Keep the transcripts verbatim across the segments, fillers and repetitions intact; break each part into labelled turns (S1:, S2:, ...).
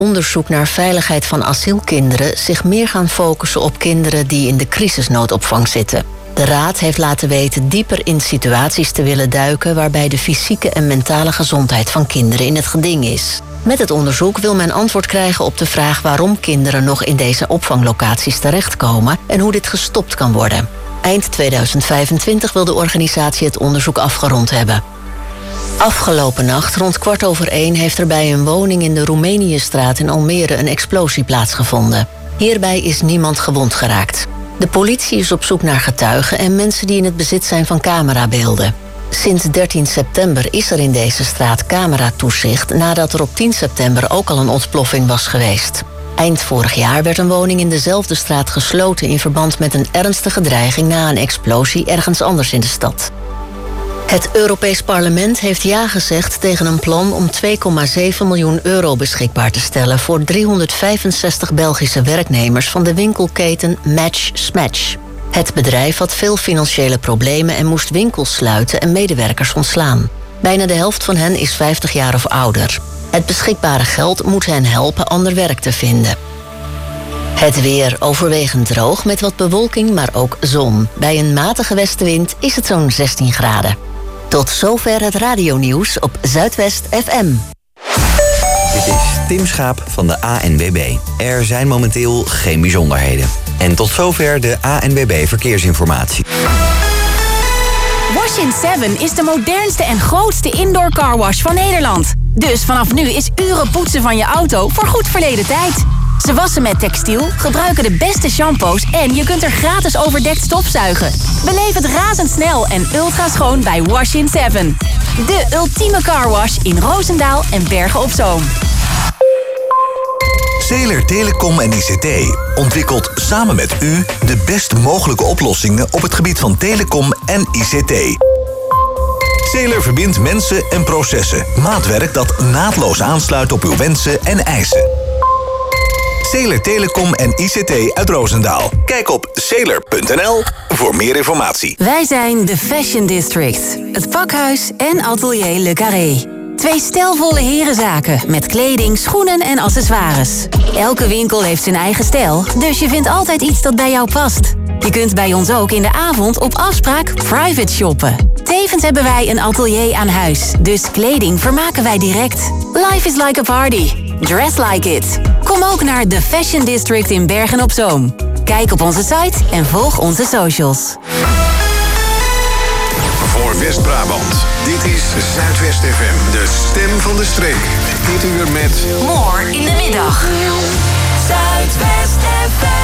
S1: onderzoek naar veiligheid van asielkinderen zich meer gaan focussen op kinderen die in de crisisnoodopvang zitten. De Raad heeft laten weten dieper in situaties te willen duiken waarbij de fysieke en mentale gezondheid van kinderen in het geding is. Met het onderzoek wil men antwoord krijgen op de vraag waarom kinderen nog in deze opvanglocaties terechtkomen en hoe dit gestopt kan worden. Eind tweeduizend vijfentwintig wil de organisatie het onderzoek afgerond hebben. Afgelopen nacht, rond kwart over één, heeft er bij een woning in de Roemeniëstraat in Almere een explosie plaatsgevonden. Hierbij is niemand gewond geraakt. De politie is op zoek naar getuigen en mensen die in het bezit zijn van camerabeelden. Sinds dertien september is er in deze straat cameratoezicht nadat er op tien september ook al een ontploffing was geweest. Eind vorig jaar werd een woning in dezelfde straat gesloten in verband met een ernstige dreiging na een explosie ergens anders in de stad. Het Europees Parlement heeft ja gezegd tegen een plan om twee komma zeven miljoen euro beschikbaar te stellen voor driehonderdvijfenzestig Belgische werknemers van de winkelketen Match Smatch. Het bedrijf had veel financiële problemen en moest winkels sluiten en medewerkers ontslaan. Bijna de helft van hen is vijftig jaar of ouder. Het beschikbare geld moet hen helpen ander werk te vinden. Het weer overwegend droog met wat bewolking, maar ook zon. Bij een matige westenwind is het zo'n zestien graden. Tot zover het radionieuws op Zuidwest F M.
S2: Dit is Tim Schaap van de A N W B. Er zijn momenteel geen bijzonderheden. En tot zover de A N W B Verkeersinformatie.
S3: Wash in Seven is de modernste en grootste indoor carwash van Nederland. Dus vanaf nu is uren poetsen van je auto voor goed verleden tijd. Ze wassen met textiel, gebruiken de beste shampoos en je kunt er gratis overdekt stofzuigen. Beleef het razendsnel en ultra schoon bij Wash in Seven. De ultieme carwash in Roosendaal en Bergen op Zoom.
S4: Zeeler Telecom en I C T ontwikkelt samen met u de best mogelijke oplossingen op het gebied van telecom en I C T. Zeeler verbindt mensen en processen. Maatwerk dat naadloos aansluit op uw wensen en eisen. Zeeler Telecom en I C T uit Roosendaal. Kijk op zeeler punt n l voor meer informatie.
S3: Wij zijn de Fashion District, het pakhuis en atelier Le Carré. Twee stijlvolle herenzaken met kleding, schoenen en accessoires. Elke winkel heeft zijn eigen stijl, dus je vindt altijd iets dat bij jou past. Je kunt bij ons ook in de avond op afspraak private shoppen. Tevens hebben wij een atelier aan huis, dus kleding vermaken wij direct. Life is like a party. Dress like it. Kom ook naar de Fashion District in Bergen op Zoom. Kijk op onze site en volg onze socials.
S5: Voor West-Brabant, dit is Zuidwest F M, de stem van de streek. Dit uur met...
S3: More in de middag. Zuidwest F M.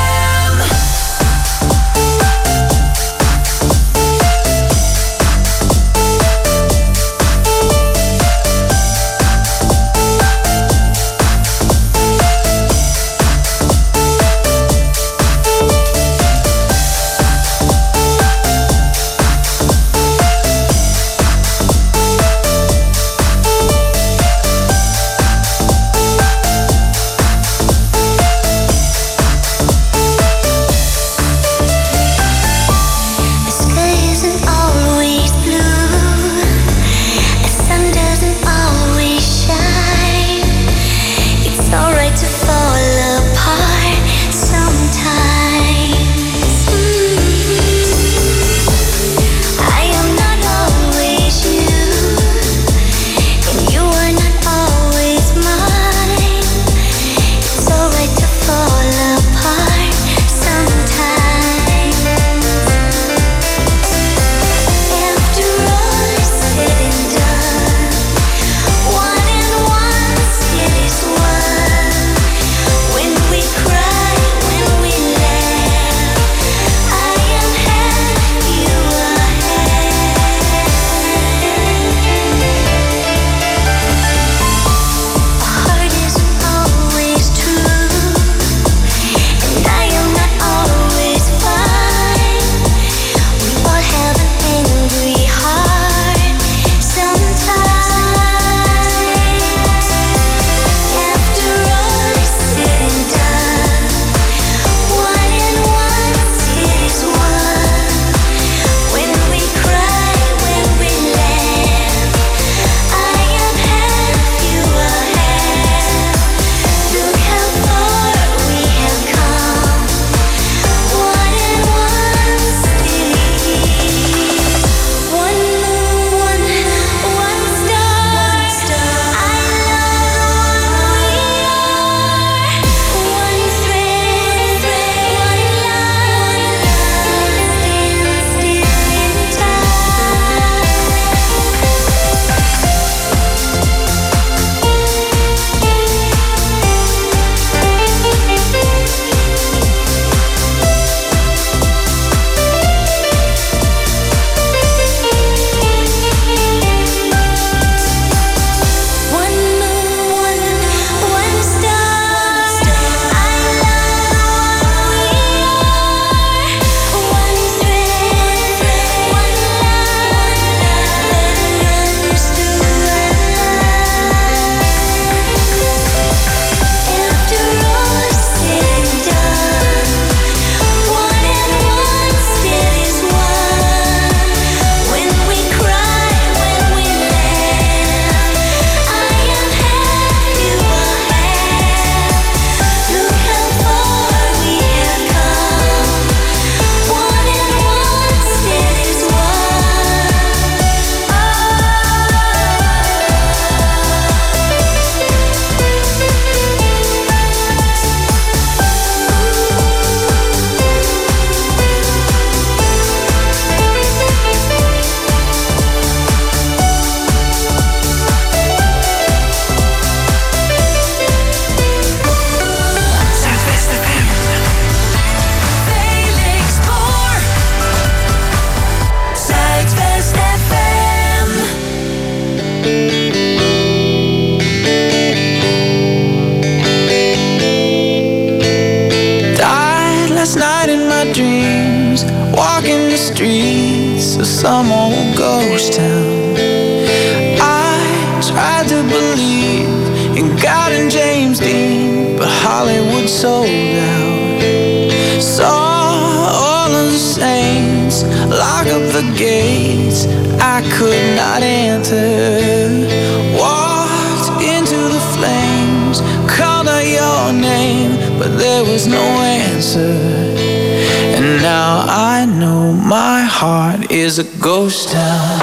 S6: the streets of some old ghost town. I tried to believe in God and James Dean, but Hollywood sold out. Saw all of the saints lock up the gates I could not enter. Walked into the flames, called out your name, but there was no answer. And now I know my heart is a ghost town.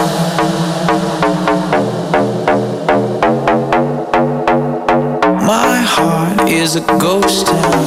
S6: My heart is a ghost town.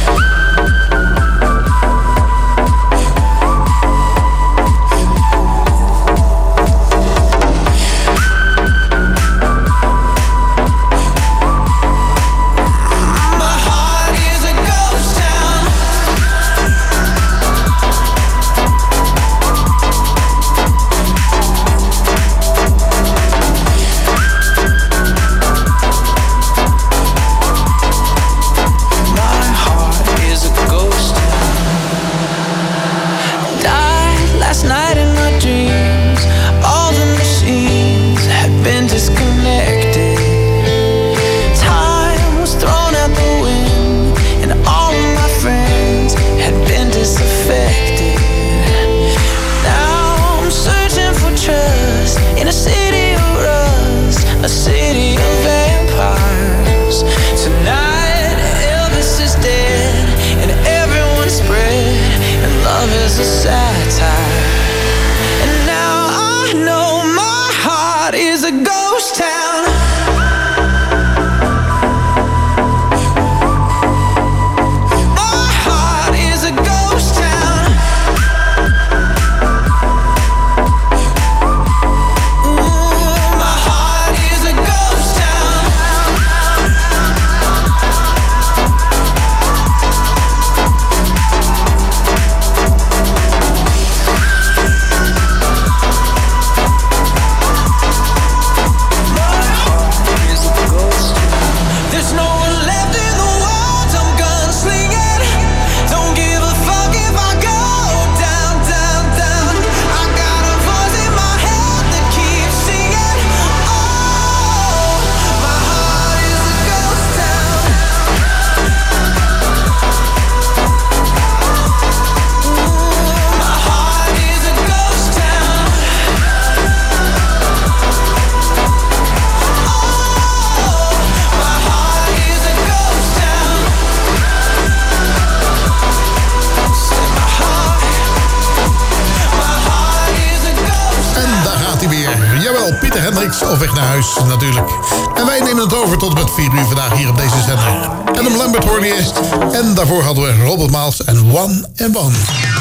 S7: Of weg naar huis natuurlijk. En wij nemen het over tot en met vier uur vandaag hier op deze zender. Adam Lambert hoorde je. En daarvoor hadden we Robert Miles en One and One.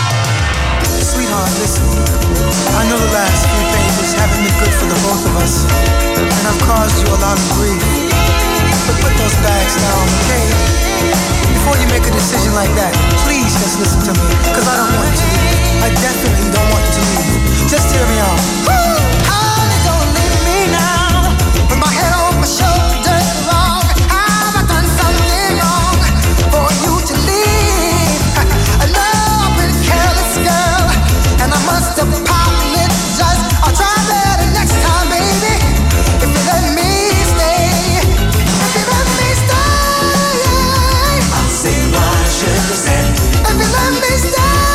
S8: Sweetheart, listen. I know the last few pages haven't been good for the both of us. And I've caused you a lot of grief. But put those bags down, okay? Before you make a decision like that, please just listen to me. Cause I don't want you to leave. I definitely don't want you to leave. Just hear me out. Now, with my head on my shoulders, wrong. Have I done something wrong for you to leave? I know I've been careless, girl, and I must apologize. I'll try better next time, baby. If you let me stay, if you let me stay, I'll say what I should have said. If you let me stay.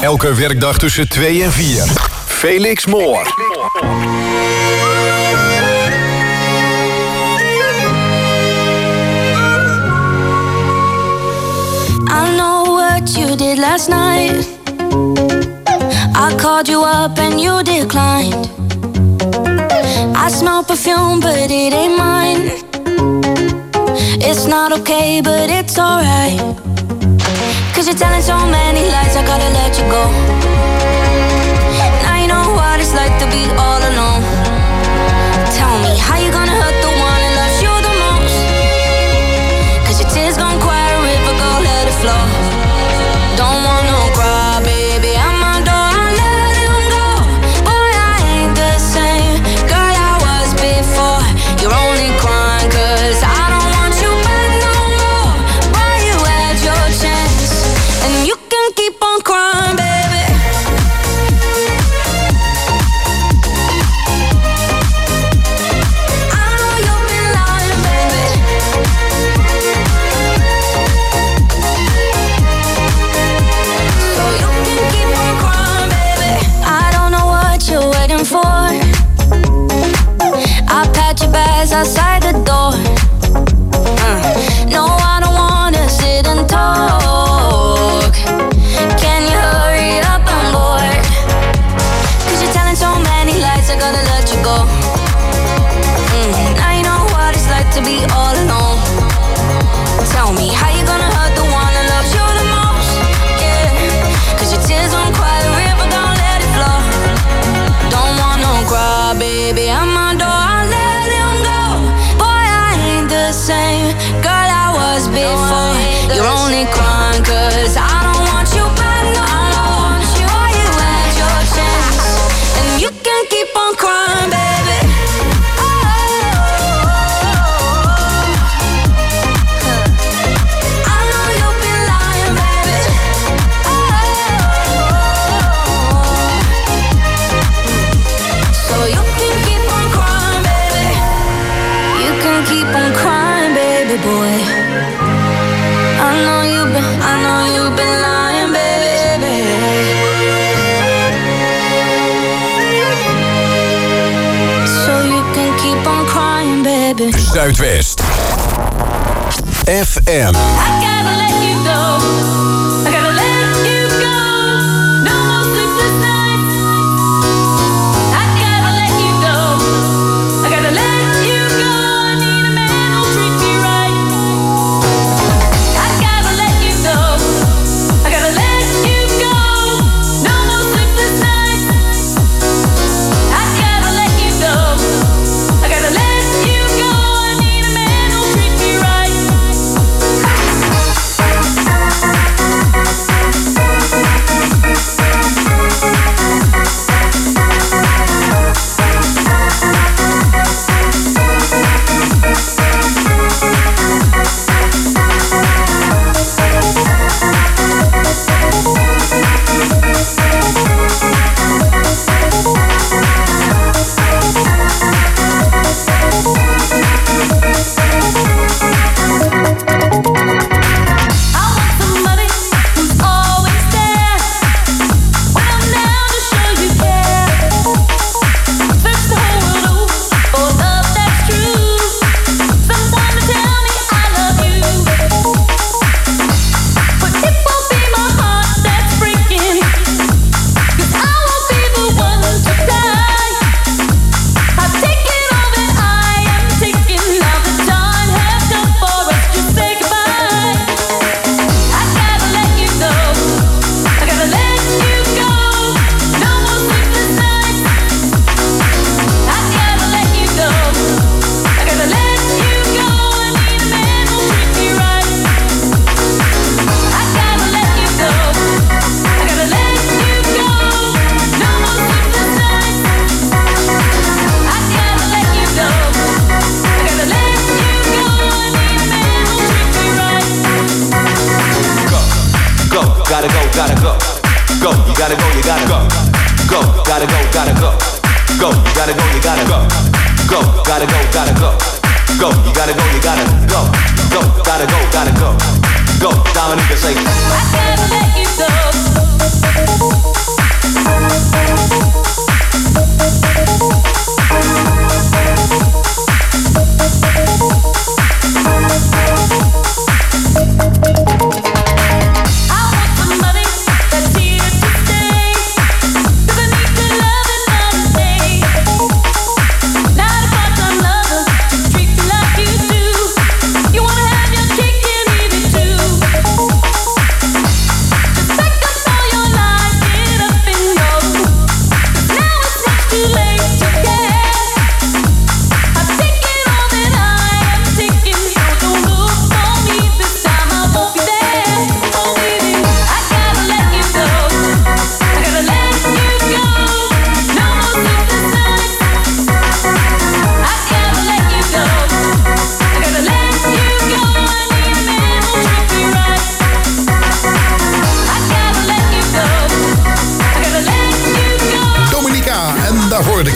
S5: Elke werkdag tussen twee en vier. Felix Moore.
S9: I know what you did last night. I called you up and you declined. I smell perfume but it ain't mine. It's not okay but it's alright. Cause you're telling so many lies, I gotta let you go. Now you know what it's like to be all alone. Tell me, how you gonna hurt the one that loves you the most? Cause your tears gon' quiet a river, go let it flow. Don't want no cry, baby, I'm my door, I let him go. Boy, I ain't the same girl I was before. You're only crying cause I don't want you back no more. Boy, you had your chance and you can keep on crying, baby. I know you've been lying, baby. So you can keep on crying, baby. I don't know what you're waiting for. I packed your bags outside the door. Uh, no, I don't wanna sit and talk. Can you hurry up, I'm bored. Cause you're telling so many lies, I gotta let you go. Mm, now you know what it's like to be all alone. Tell me, how you gonna hurt the one that loves you the most? Yeah, cause your tears won't quiet the river, don't let it flow. Don't want no cry, baby, I'm my door, I let him go. Boy, I ain't the same girl I was before. You're only crying cause I don't want you back no more. Boy, you had your chance and you can keep on crying, baby. I know you've been lying, baby. So you can keep on crying, baby. You can keep on crying, baby boy. I know you've been, I know you've been lying, baby. So you can keep on crying, baby.
S5: Zuidwest. F M.
S9: I gotta let you go. I gotta let you go. No more sleepless nights. I gotta let you go. I gotta let you go. I need a man who'll treat me right. I gotta let you go. I gotta let you go. No more sleepless nights. I gotta let you go. I gotta let you go. I need a man who'll treat me right.
S10: gotta go, gotta go. Go, you gotta go, you gotta go. Go, gotta go, gotta go. Go, you gotta go, you gotta go. Go, gotta go, gotta go. Go, you gotta go, you gotta go. Go, gotta go, gotta go. Go, Dominica say, I gotta let you go.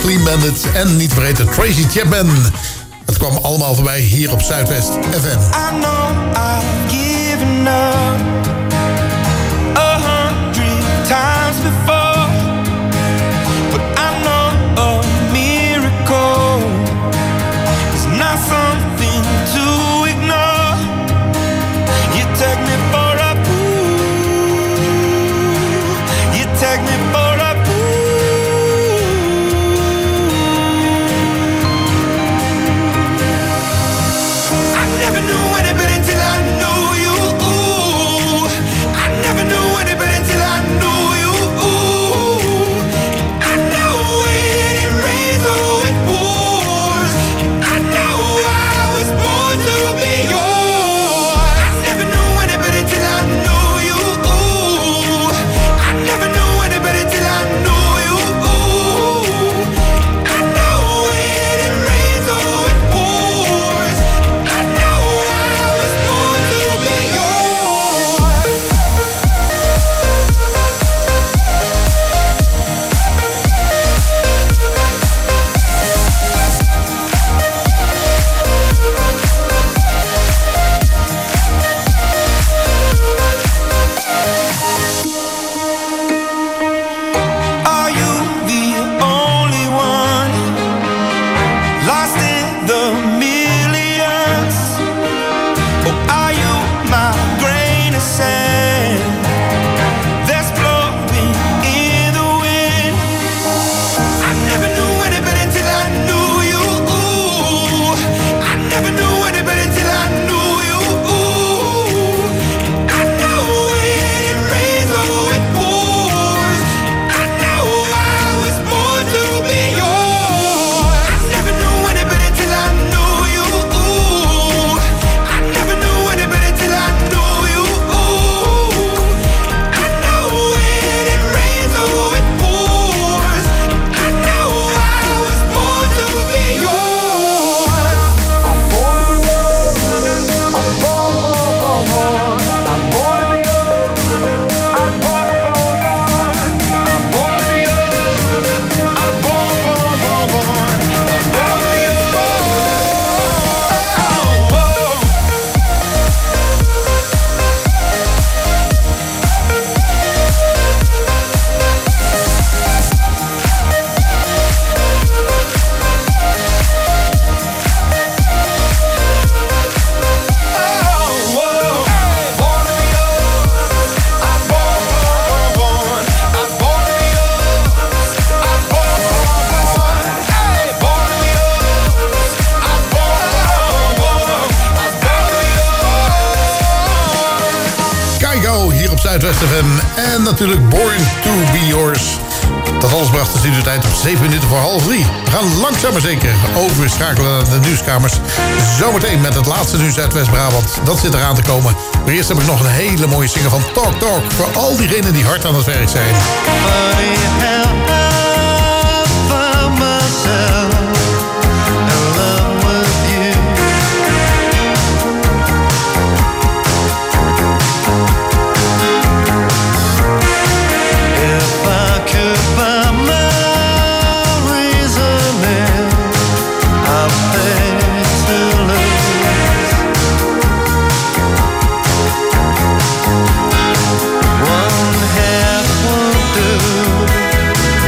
S7: Clean Bandit en niet vergeten Tracy Chapman. Het kwam allemaal voorbij hier op Zuidwest F M.
S6: I know I've given up a hundred times before, but I know a miracle is not something to ignore. You take me for a fool, you take me for a fool. I never knew anybody until I knew you. I never knew anybody until I knew you. I know when it rains or it pours, I know I was born to be yours. I never knew anybody till I knew you. I never knew anybody till I knew you. I know when it rains or it pours, I know I was born to be yours. Are you the only one lost in the millions? Or are you my grain of sand that's blowing in the wind? I never knew anybody until I knew you. I never knew anybody until I knew you. I know when it rains or it pours, I know I was born to be yours. I never knew anybody till I knew you. I never knew anybody till I knew you. I know when it rains or it pours, I know I was born to be yours. I'm born to be I'm born, I'm born to be I'm born, I'm born to be I'm born, born, born, born. I'm born to be oh, oh.
S7: Keigo hier op Zuidwest F M. En natuurlijk Born to Be Yours. Dat alles bracht de studietijd op zeven minuten voor half drie. We gaan langzaam maar zeker overschakelen naar de nieuwskamers. Zometeen met het laatste nieuws uit West-Brabant. Dat zit eraan te komen. Maar eerst heb ik nog een hele mooie zinger van Talk Talk. Voor al diegenen die hard aan het werk zijn.
S6: One half will do.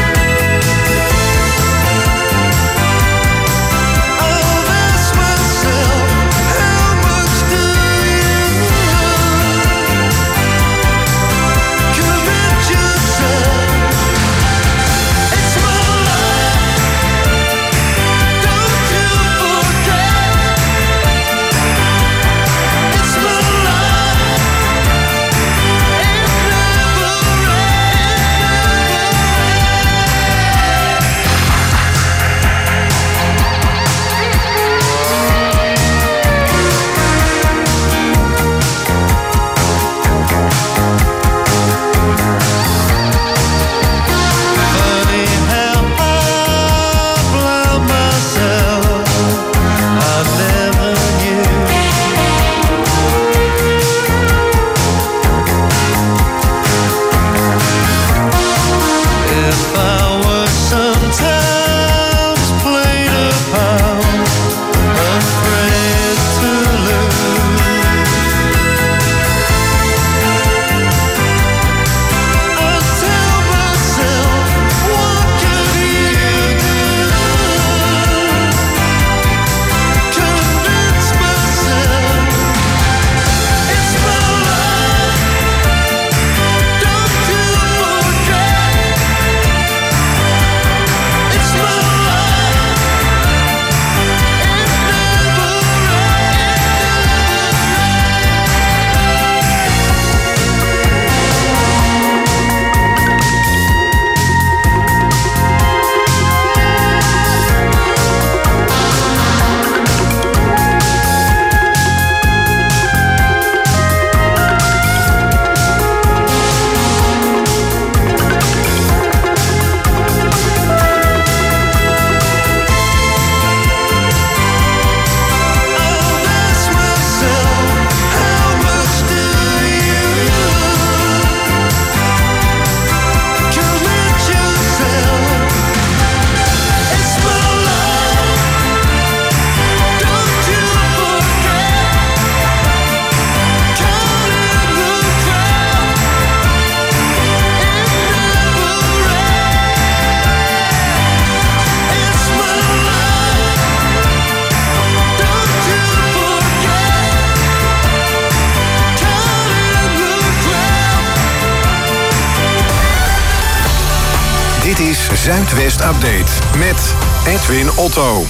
S5: Dit is Zuidwest Update met Edwin Otto.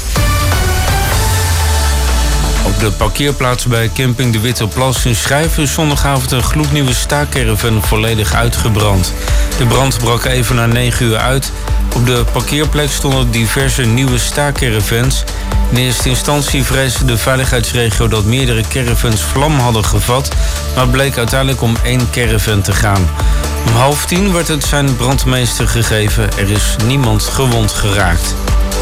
S11: Op de parkeerplaats bij camping De Witte Plas in Schijven is zondagavond een gloednieuwe staakcaravan volledig uitgebrand. De brand brak even na negen uur uit. Op de parkeerplek stonden diverse nieuwe staakcaravans. In eerste instantie vreesde de veiligheidsregio dat meerdere caravans vlam hadden gevat, maar het bleek uiteindelijk om één caravan te gaan. Om half tien werd het zijn brandmeester gegeven. Er is niemand gewond geraakt.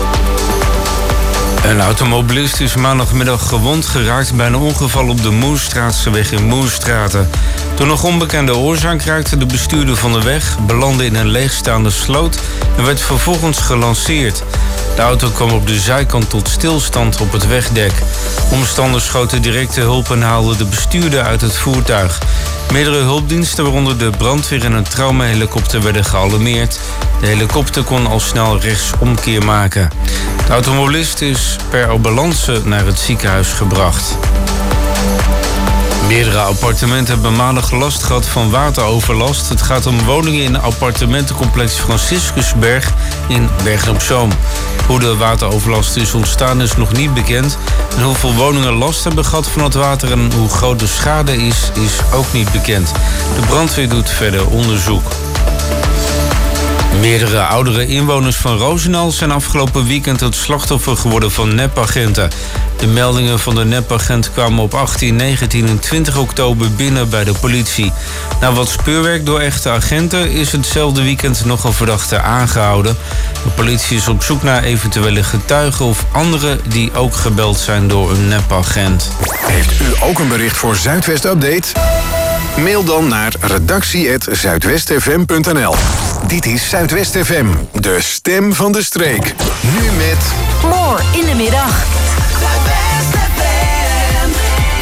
S11: Een automobilist is maandagmiddag gewond geraakt bij een ongeval op de Moerstraatseweg in Moerstraten. Door nog onbekende oorzaak raakte de bestuurder van de weg, belandde in een leegstaande sloot en werd vervolgens gelanceerd. De auto kwam op de zijkant tot stilstand op het wegdek. Omstanders schoten directe hulp en haalden de bestuurder uit het voertuig. Meerdere hulpdiensten, waaronder de brandweer en een traumahelikopter, werden gealarmeerd. De helikopter kon al snel rechtsomkeer maken. De automobilist is per ambulance naar het ziekenhuis gebracht. Meerdere appartementen hebben maandag last gehad van wateroverlast. Het gaat om woningen in appartementencomplex Franciscusberg in Bergen op Zoom. Hoe de wateroverlast is ontstaan is nog niet bekend. En hoeveel woningen last hebben gehad van het water en hoe groot de schade is, is ook niet bekend. De brandweer doet verder onderzoek. Meerdere oudere inwoners van Roosendaal zijn afgelopen weekend het slachtoffer geworden van nepagenten. De meldingen van de nepagent kwamen op achttien, negentien en twintig oktober binnen bij de politie. Na wat speurwerk door echte agenten is hetzelfde weekend nog een verdachte aangehouden. De politie is op zoek naar eventuele getuigen of anderen die ook gebeld zijn door een nepagent.
S5: Heeft u ook een bericht voor Zuidwest Update? Mail dan naar redactie at zuidwestfm punt n l. Dit is Zuidwest F M, de stem van de streek. Nu met...
S3: More in de middag.
S8: Zuidwest F M.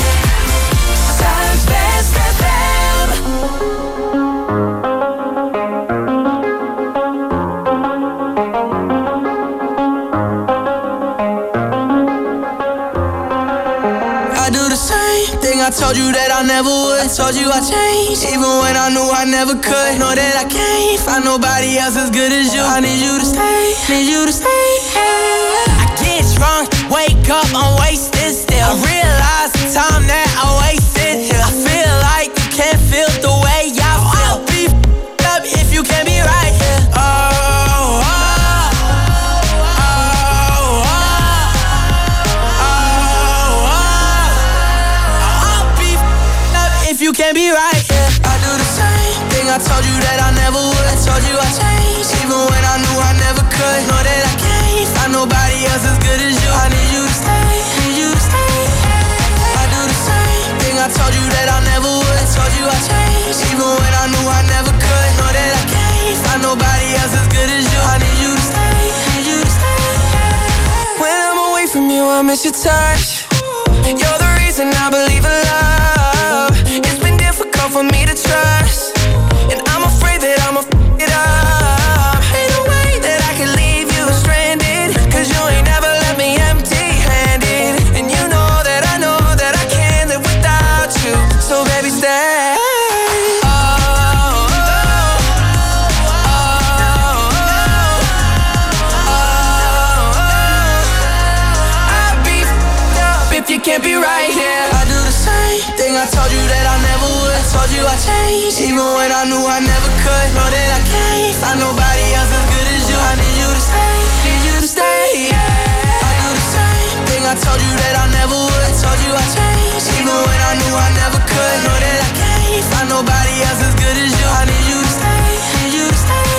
S8: Zuidwest F M. I do the same thing I told you that I never would. I told you I changed, even when I knew I never could. Know that I can't find nobody else as good as you. I need you to stay, need you to stay. I get drunk, wake up, I'm wasted still. I realize the time that I wasted here. I feel like you can't feel the way I feel. I'll be f***ed up if you can't be right here. Oh, oh, oh, oh, oh, oh. I'll be f***ed up if you can't be right here. I do the same thing I told you that I never would. I told you I changed, even when I knew I never could. Know that I can't find nobody else as good as you. I need you to stay, need you to stay. I do the same thing I told you that I never would. I told you I changed, even when I knew I never could. Know that I can't find nobody else as good as you. I need you to stay, need you to stay. When I'm away from you, I miss your touch. You're the reason I believe in love. It's been difficult for me to trust, and I'm afraid that I'ma f*** it up. Ain't no way that I can leave you stranded, cause you ain't never left me empty-handed. And you know that I know that I can't live without you. So baby stay. Oh, oh, oh, oh, oh. I'd be f***ed up if you can't be right here. I do the same thing I told you that I never would. I told you I changed, even when I knew I never could. Know that I can't find nobody else as good as you. I need you to stay, need you to stay. I do the same thing I told you that I never would. I told you I changed, even when I knew I never could. Know that I can't find nobody else as good as you. I need you to stay, need you to stay.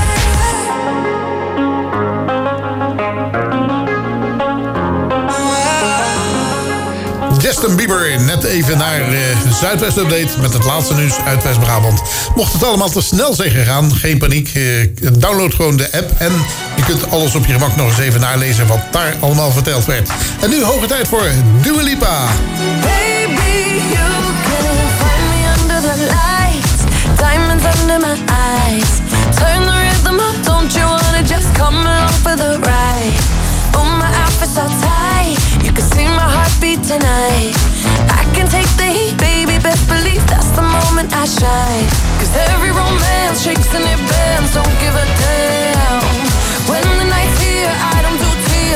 S7: Justin Bieber, net even naar uh, Zuidwest Update met het laatste nieuws uit West-Brabant. Mocht het allemaal te snel zijn gegaan, geen paniek. Uh, download gewoon de app en je kunt alles op je gemak nog eens even nalezen wat daar allemaal verteld werd. En nu hoge tijd voor Dua Lipa.
S9: Baby, you can find me under the lights, diamonds under my eyes. Turn the rhythm up, don't you wanna just come along for the ride? Oh, my outfit's so tight, you can see my heartbeat tonight. I can take the heat, baby, best believe that's the moment I shine. Cause every romance shakes and it bends, don't give a damn.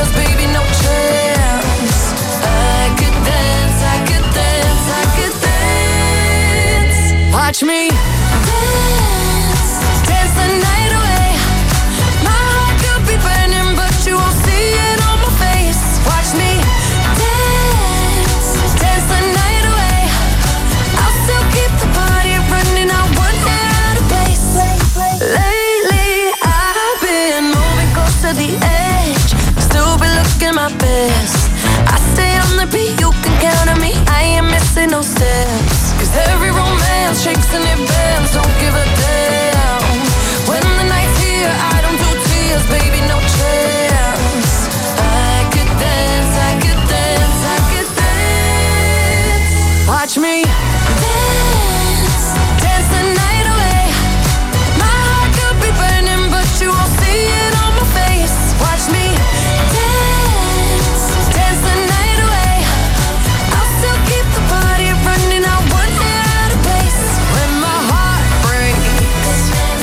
S6: tears, baby, no chance. I could dance, I could dance, I could dance. Watch me dance, dance the night away. My heart could be burning, but you won't see it on my face. Watch me dance, dance the night away. I'll still keep the party running, I won't get out of place. Lately, I've been moving close to the edge, still be looking my best. I stay on the beat, you can count on me, I ain't missing no steps. Cause every romance shakes and it bends, don't give a damn. When the night's here, I don't do tears, baby, no chance. I could dance, I could dance, I could dance. Watch me dance, dance the night away. My heart could be burning, but you won't see it on my face. Watch me dance, dance the night away. I'll still keep the party running, I won't get out of place. When my heart breaks,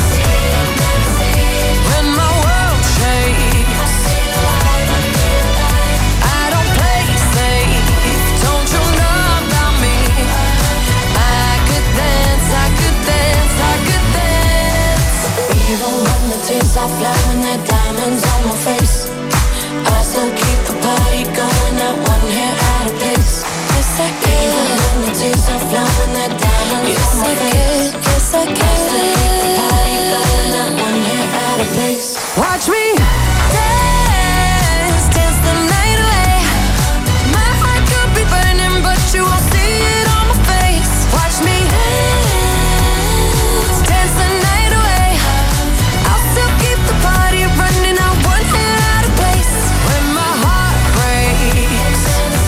S6: when my world shakes, I don't play safe, don't you know about me? I could dance, I could dance, I could dance. Even when the tears are flowing, they're diamonds on my face, I still keep the party going, not one hair out of place. Yes, I can. Even when the tears are flowing, they're diamonds yes, on my I face. Can. Yes, I can. I still keep the party going, not one hair out of place. Watch me dance, dance the night away. My heart could be burning, but you won't see it on my face. Watch me dance, dance the night away. I'll still keep the party running, I won't get out of place. When my heart breaks,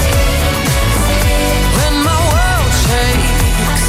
S6: when my world shakes,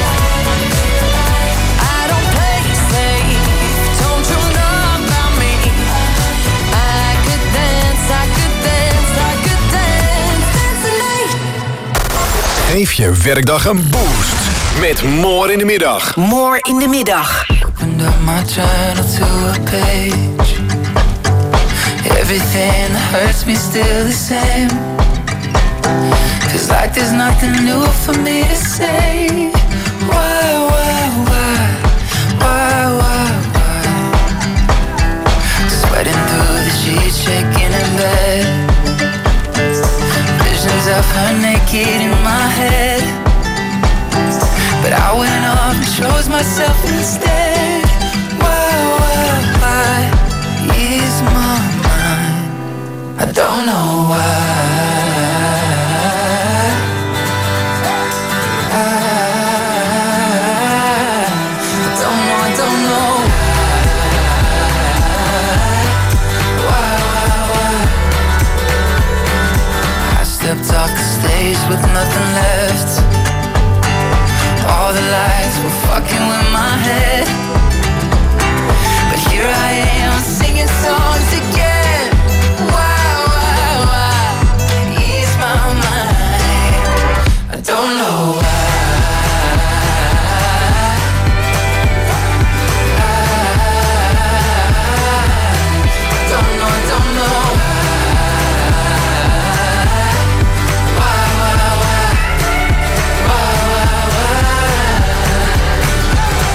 S6: I don't play safe, don't you know about me? I could dance, I could dance, I could dance, dance the night.
S5: Geef je werkdag een boost met More in de middag.
S3: More in de middag.
S6: Opened up my journal to a page. Everything that hurts me still the same. Feels like there's nothing new for me to say. Why, why, why, why, why, why? Sweating through the sheets, shaking in bed. Visions of her naked in my head. But I went off and chose myself instead. Why, why, why is my mind? I don't know why. I, I don't know, I don't know why, why, why. I stepped off the stage with nothing left. All the lights were fucking with my head. But here I am singing songs again. Why, why, why ease my mind? I don't know why. I don't know, I don't know why, why, why, why, why, why.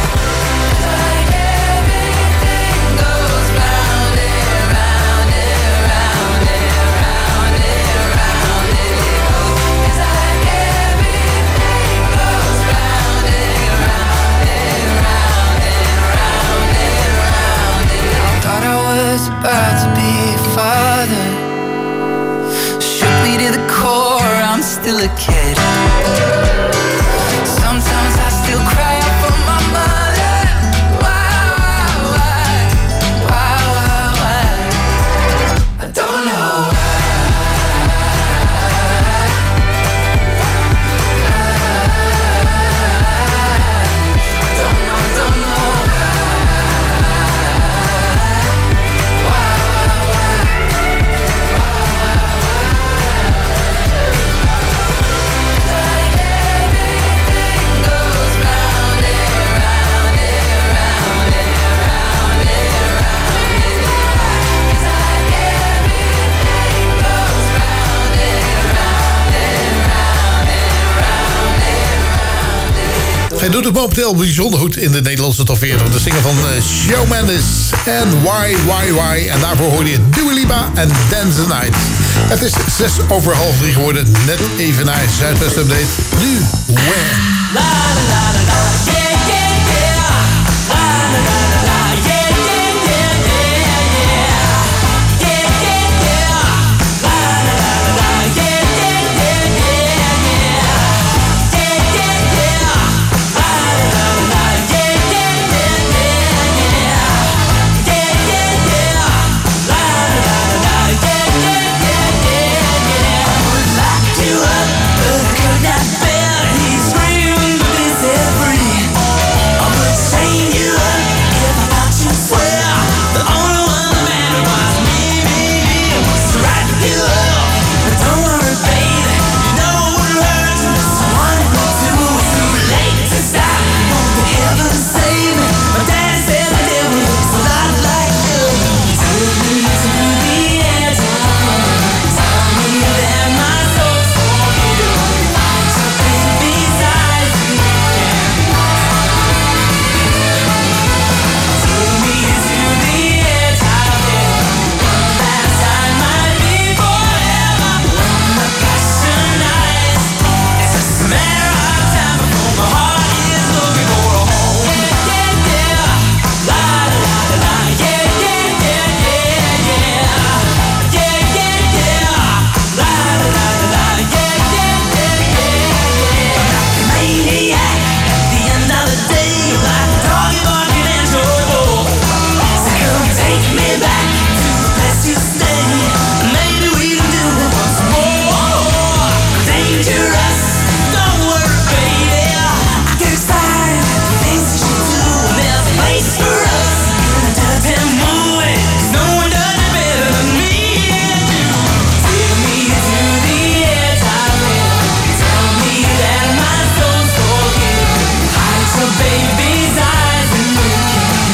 S7: het momenteel bijzonder goed in de Nederlandse top veertig. De single van uh, Shawn Mendes en Why, Why, Why. En daarvoor hoorde je Dua Lipa en Dance the Night. Het is zes over half drie geworden. Net even naar Zuidwest Update. Nu, Where. La, la, la, la, la. Yeah, yeah, yeah. La, la, la, la, la. Yeah, yeah, yeah, yeah, yeah. Yeah, yeah, yeah. La, la, la, la, la. Yeah, yeah, yeah, yeah, yeah. Yeah, yeah, yeah. La, la, la, la, la. Yeah, yeah, yeah, yeah, yeah. Yeah, yeah, yeah. La, la, la, la, la. Yeah, yeah, yeah, yeah, yeah. I would lock you up, but I could not bear. He's screaming, but he's set free. I would chain you up if I thought you swear. The only one that mattered was me, me, me. I was right to you up, but don't worry, baby. You know it would hurt you. Someone who too was too late to stop. Won't the heaven save me? My daddy said the devil looks a lot like you. Took me to the edge. Tell me that my soul's for you. So baby's eyes you can. Took me to the edge of it. One last time might be forever. When the passion dies, it's just a matter of time before my heart is looking for a home. Yeah, yeah, la la la la. Yeah, yeah, yeah, yeah, yeah. Yeah, yeah, yeah. La la la la. Yeah, yeah, yeah, yeah, yeah. Like a maniac at the end of the day, like a doggy barking at your door. So come take me back to the place you stay. Maybe we can do it once more. Dangerous, don't worry, baby. I get excited at the things that you do. There's a place for us in a dirty mood. 'Cause no one does it better than me and you. Take me to the edge of it. Tell me that my soul's for you. Hide your baby's eyes and look at me.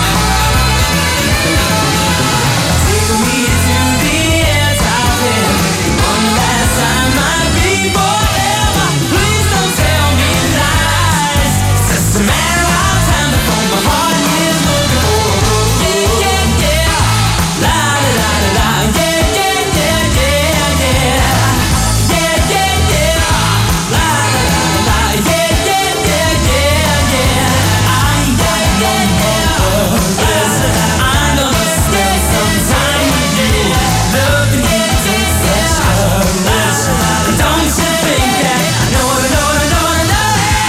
S7: Take me to the edge of it. One last time might be forever. Please don't tell me lies. It's just a matter of time before my heart is looking for a road. Yeah, yeah, yeah. La la la la. Yeah, yeah, yeah, yeah, yeah. Yeah, yeah, yeah. La la la la. Yeah, yeah, yeah, yeah, yeah. I ain't got no more words. I'm gonna spend some time with you. Loving you takes such courage. Don't you think that I know it, know it, know it, know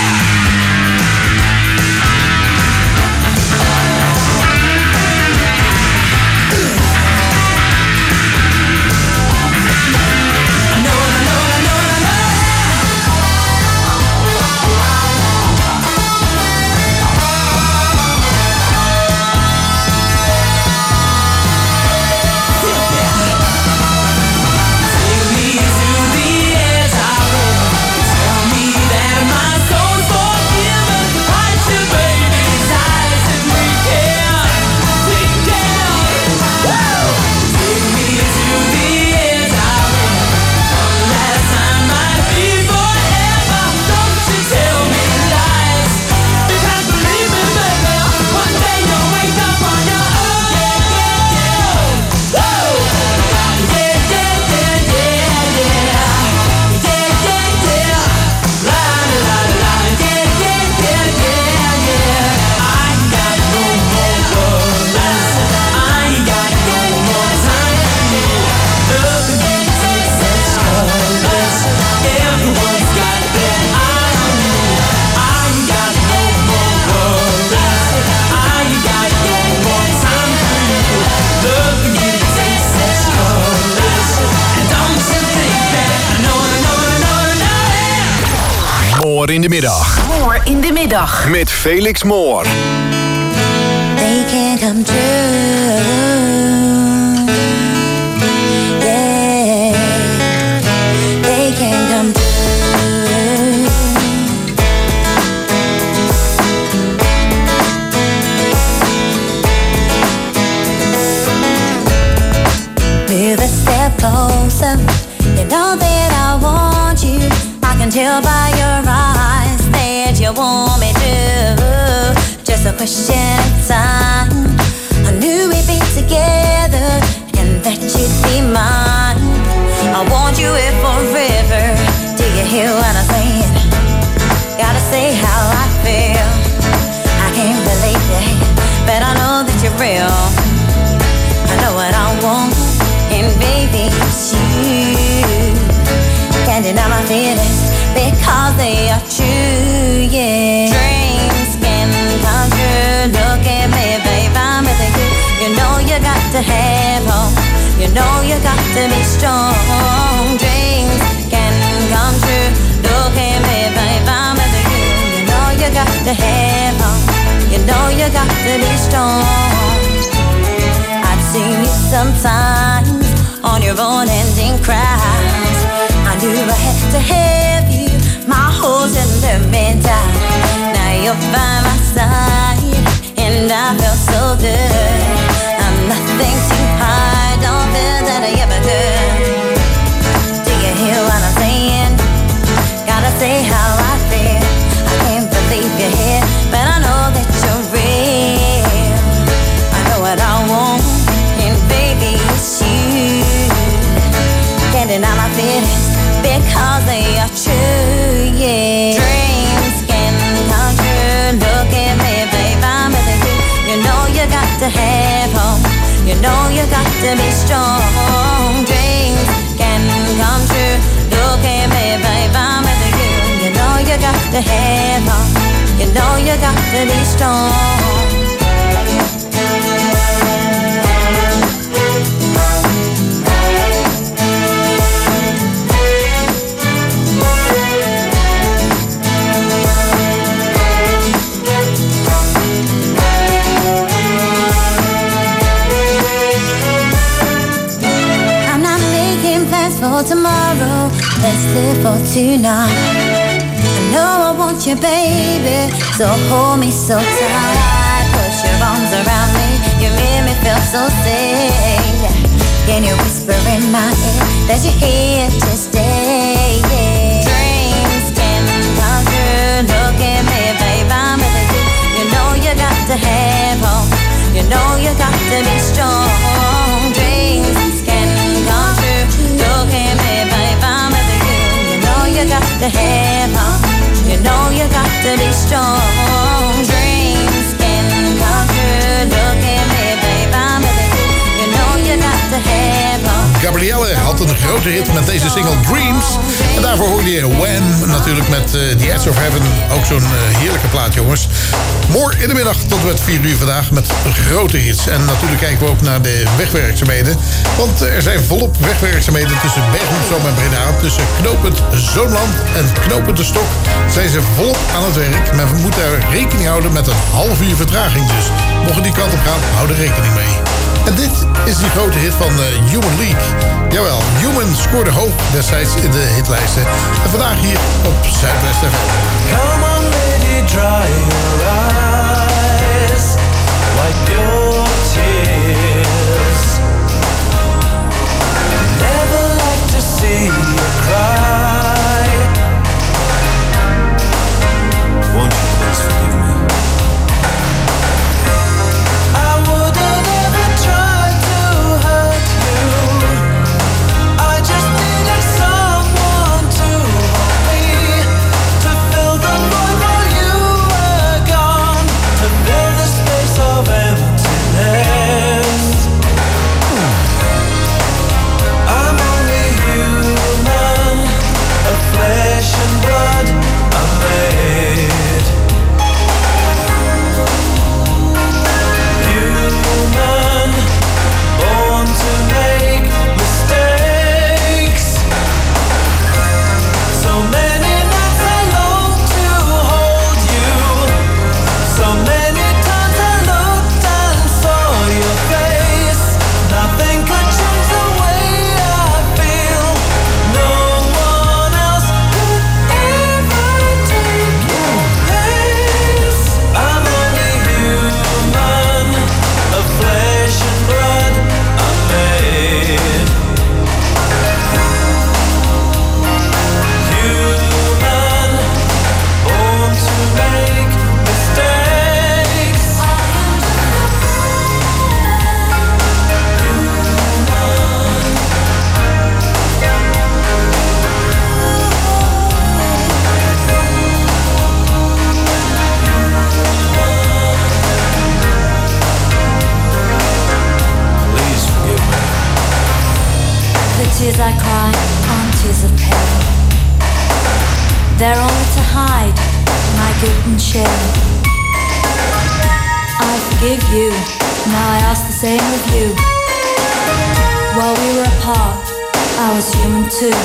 S7: it? I know it, I know it, I know it, I know Take me to the edge of it. Tell me that my soul's forgiven. Hide your baby's eyes and we can take down. Take me to the edge of it. One last time might be forever. Don't you tell me lies. Because believe me, baby, one day you'll wake up on your own. Yeah, yeah, yeah. Yeah, yeah, yeah, yeah, yeah. Yeah, yeah, yeah. La la la la. Yeah, yeah, yeah, yeah, yeah. I ain't got no more words. I ain't got no more time for you. Loving you takes such courage. Everyone's got their eye on you. I ain't got no more words. I ain't got no more time for you. Loving you takes such courage. And don't you think that I know it, I know it, I know it, I know it?
S5: Moor in de middag.
S3: Moor in de middag.
S5: Met Felix Moor.
S9: They can't come true. Yeah, they can't come true. With a step closer, you know that I want you. I can tell by your eyes that you want me to. question of time. I knew we'd be together and that you'd be mine. I want you here forever. Do you hear what I'm saying? Gotta say how I feel. I can't believe it, but I know that you're real. I know what I want, and baby, it's you. Can't deny my feelings because they are true, yeah. Dreams can come true. Look at me, babe, I'm with you. You know you got to have hope. You know you got to be strong. Dreams can come true. Look at me, babe, I'm with you. You know you got to have hope. You know you got to be strong. I've seen you sometimes on your own ending cries. I knew I had to have you. My holes in the middle. Now you're by my side, and I feel so good. I'm nothing too hard. Don't feel that I ever could. Do you hear what I'm saying? Gotta say how I feel. I can't believe you're here, but I know that you're real. I know what I want, and baby, it's you. Can't deny my feelings because they are true, yeah. Dreams can come true. Look at me, babe, I'm with you. You know you got to have hope. You know you got to be strong. Dreams can come true. Look at me, babe, I'm with you. You know you got to have hope. You know you got to be strong. For tomorrow, let's live for tonight. I know I want you, baby, so hold me so tight. Put your arms around me, you make me feel so safe. Can you whisper in my ear that you're here to stay? Yeah. Dreams can come true. Look at me, babe, I'm with you. You know you got to have hope. You know you got to be strong. Dreams can come true. Look at me, babe, I'm with you. You know you got to have hope. You know you got to be strong. Dreams can come true. Look at me, babe, I'm with you. You know you got to have hope.
S7: Gabrielle had een grote hit met deze single Dreams. En daarvoor hoorde je When, natuurlijk met uh, The Edge of Heaven. Ook zo'n uh, heerlijke plaat, jongens. Morgen in de middag tot en met vier uur vandaag met grote hits. En natuurlijk kijken we ook naar de wegwerkzaamheden. Want er zijn volop wegwerkzaamheden tussen Bergen-op-Zoom en Breda. Tussen knooppunt Zoomland en knooppunt De Stok zijn ze volop aan het werk. Maar we moeten er rekening houden met een half uur vertraging. Dus mocht je die kant op gaan, hou er rekening mee. En dit is die grote hit van uh, Human League. Jawel, Human scoorde hoog destijds in de hitlijsten. En vandaag hier op Zuidwest F M.
S6: Come on, lady, dry your eyes, wipe your tears. I never like to see you cry. Won't you please forgive me? I wouldn't ever try to hurt you. I just needed someone to hold me, to fill the void while you were gone.
S9: tears I cry aren't tears of pain. They're only to hide my guilt and shame. I forgive you, now I ask the same of you. While we were apart, I was human too.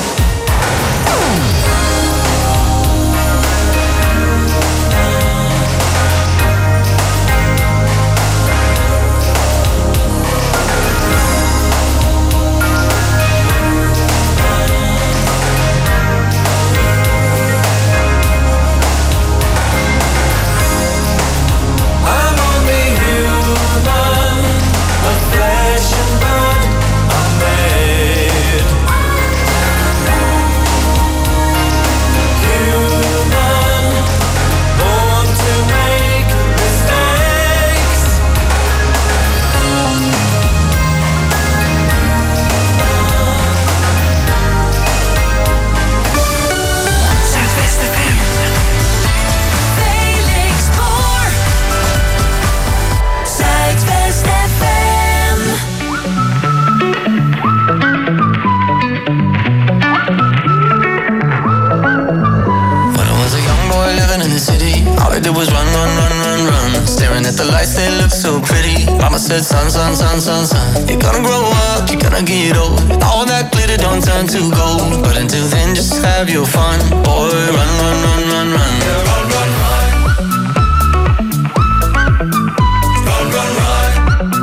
S12: Said, son, son, son, son, son, you're gonna grow up, you're gonna get old. All that glitter don't turn to gold. But until then, just have your fun. Boy, run, run, run, run, run. Yeah, run, run, run. Run, run, run.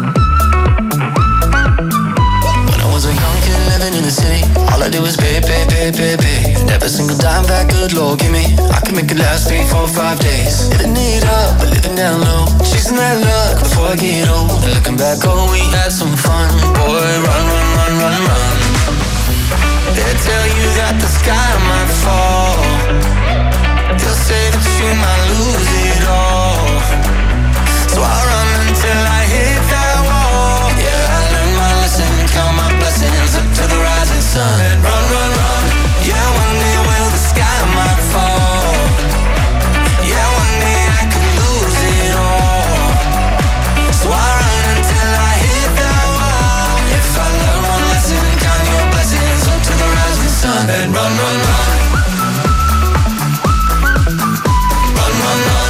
S12: When I was a young kid living in the city, all I did was pay, pay, pay, pay, pay. And every single dime that good Lord give me, I could make it last three, four, five days. Living it up, but living down low. Chasing that luck before I get old. And looking back, oh, we had some fun. Boy, run, run, run, run, run. They tell you that the sky might fall. They'll say that you might lose it all. So I run until I hit that wall. Yeah, I learned my lesson, count my blessings up to the rising sun. And run, run, run. Yeah, one day will the sky might fall. Yeah, one day I could lose it all. So I run until I hit that wall. If I learn one lesson, count your blessings up to the rising sun. And run, run, run. Run, run, run.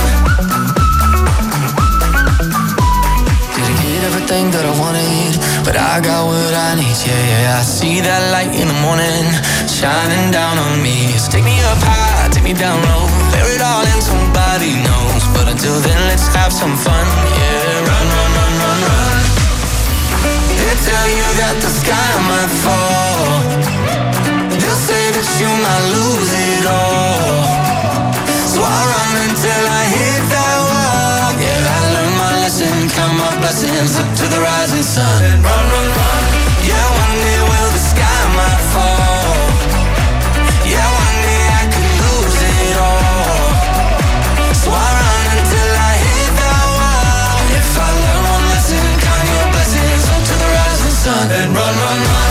S12: Didn't get everything that I wanted, but I got what I need, yeah, yeah. I see that light in the morning, shining down on me. So take me up high, take me down low, bear it all in, somebody knows. But until then, let's have some fun, yeah. Run, run, run, run, run. They tell you that the sky might fall. They'll say that you might lose it all. So I run until I hit that wall. Yeah, I learned my lesson, count my blessings up to the rising sun. And run, run, run. Yeah, one day will the sky might fall. Yeah, one day I could lose it all. So I run until I hit that wall. If I learn one lesson, count your blessings up to the rising sun. And run, run, run.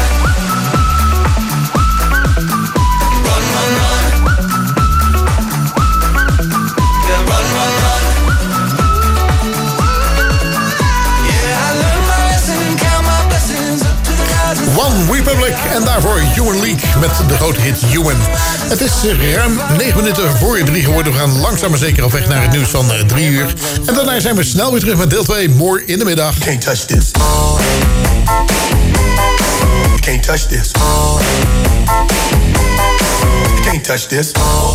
S12: Run, run, run. Yeah, run, run, run. Yeah, I learned my lesson, count my blessings up to the rising sun.
S7: One Republic en daarvoor Human League met de grote hit Human. Het is ruim negen minuten voor drie geworden. We gaan langzaam maar zeker op weg naar het nieuws van drie uur. En daarna zijn we snel weer terug met deel twee, More in de middag.
S13: Can't touch this. Can't touch this. Can't touch this.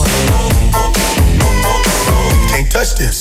S13: Can't touch this.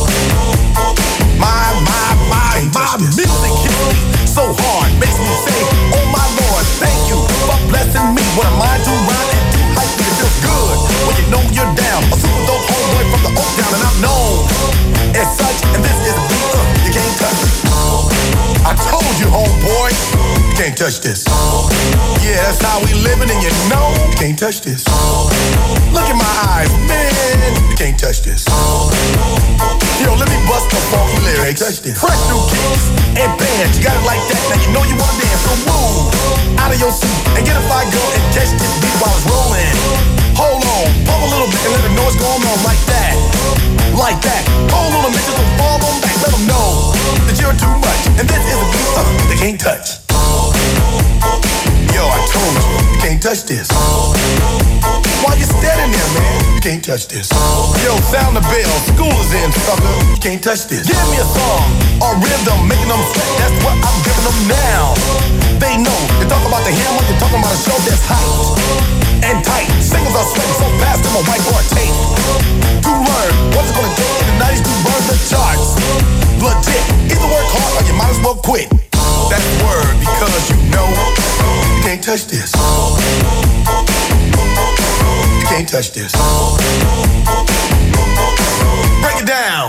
S13: My, my, my, my music hits me so hard. Makes me say, oh my Lord, thank you for blessing me. When I'm mind to rhyme and do hype, it feels good when you know you're down. A super dope homeboy from the Oak Town, and I'm known as such. And this is a beat uh, you can't touch. I told you, homeboy, you can't touch this. Yeah, that's how we living, and you know you can't touch this. Look in my eyes, man, you can't touch this. Yo, let me bust the funky lyrics. Fresh new kicks and bands, you got it like that. Now you know you wanna dance, so move out of your seat and get a fire girl and catch this beat while it's rolling. Hold on, pump a little bit and let the noise go on like that, like that. Hold on a minute, just fall on back, let them know that you're too much. And this is a beat uh, they can't touch. Yo, I told you, you touch this. While you're standing there, man, you can't touch this. Yo, sound the bell, school is in, sucker. You can't touch this. Give me a song, a rhythm, making them sweat. That's what I'm giving them now. They know, you talk about the hammer, you're talking about a show that's hype and tight. Singles are sweating so fast, I'm a whiteboard tape. To learn what's it gonna take in the nineties to burn the charts. Legit, either work hard or you might as well quit. That's word, because you know you can't touch this. You can't touch this. Break it down.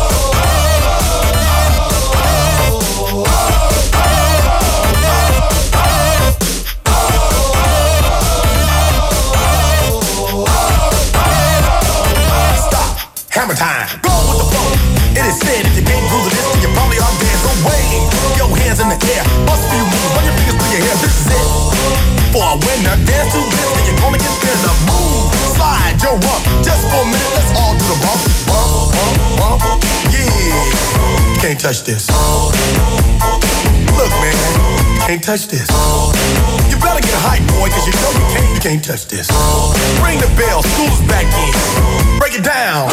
S13: Stop. Hammer time. Go with the flow. It is said if you can't groove this, then you probably are dead. So wave your hands in the air. Bust a few moves, run your fingers through your hair. This is it. For a winner, dance to this, and you're gonna get there. The move, slide your rump. Just for a minute, let's all do the bump, bump, bump, bump. Yeah, you can't touch this. Look, man, you can't touch this. You better get hype, boy, cause you know you can't, you can't touch this. Ring the bell, school's back in. Break it down.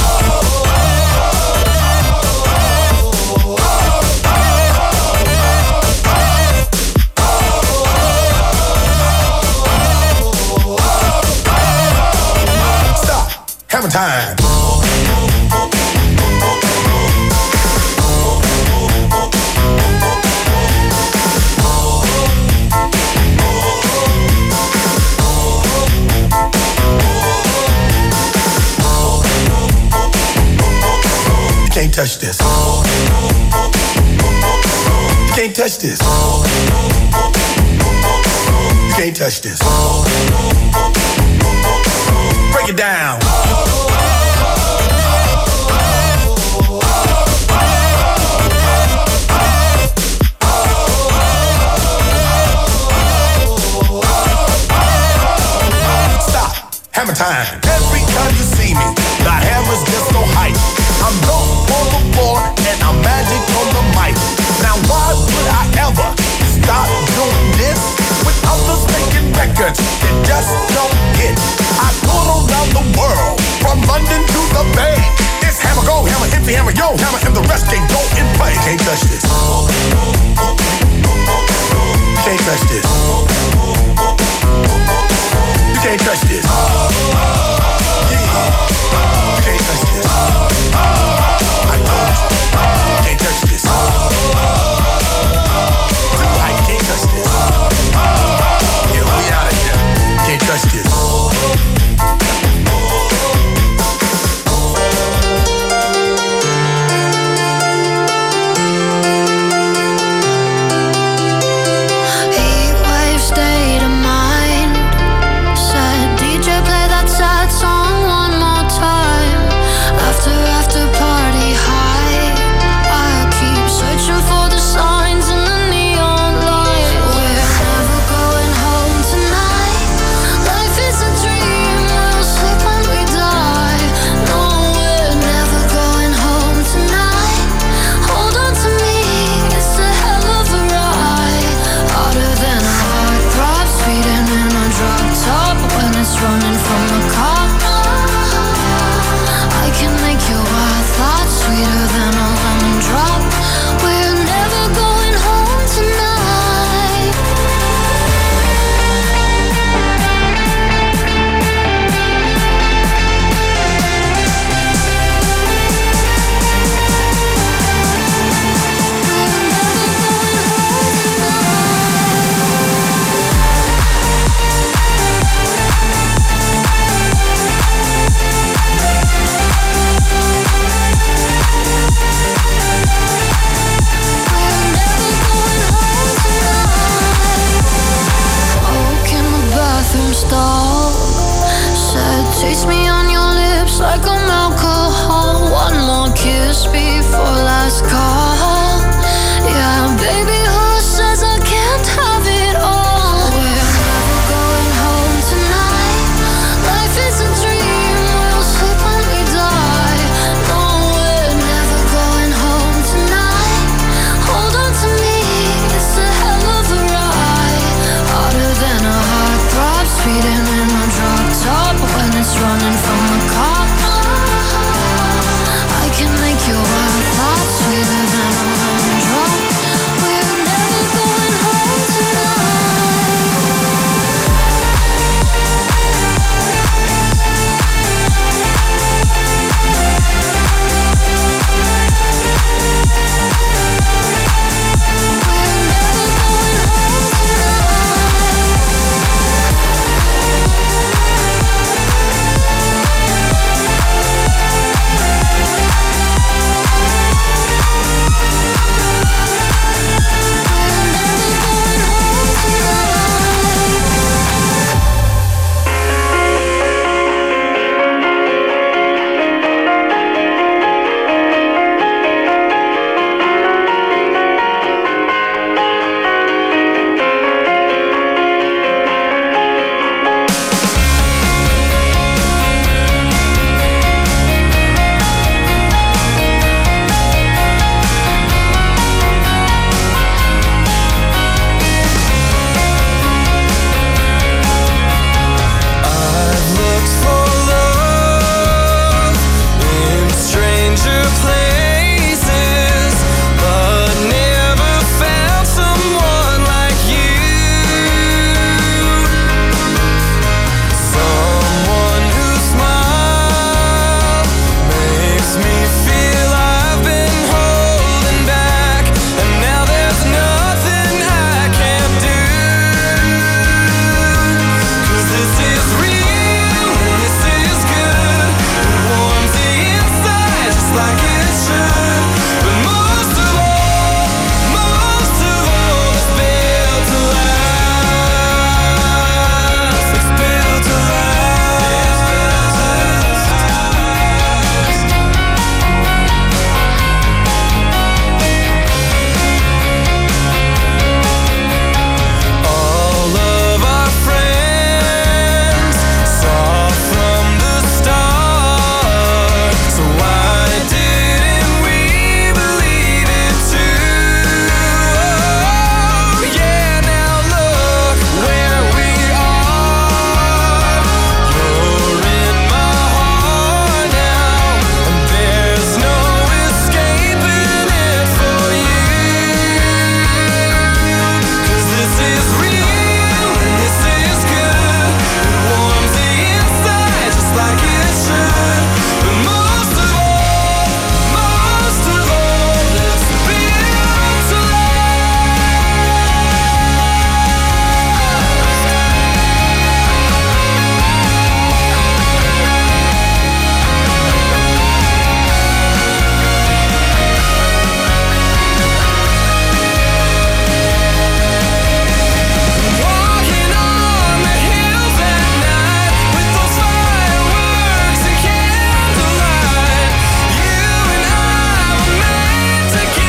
S13: Hammer time. You can't touch this. You can't touch this. You can't touch this. Break it down. Stop. Hammer time. Every time you see me, the hammer's just so hype. I'm dope on the floor and I'm magic on the mic. Now why would I ever stop doing this? Without us making records that just don't hit. I tour around the world, from London to the Bay. It's hammer, go, hammer, hit the hammer, yo, hammer, and the rest can go and play. You can't touch this. You can't touch this. You can't touch this. Yeah, you can't touch this.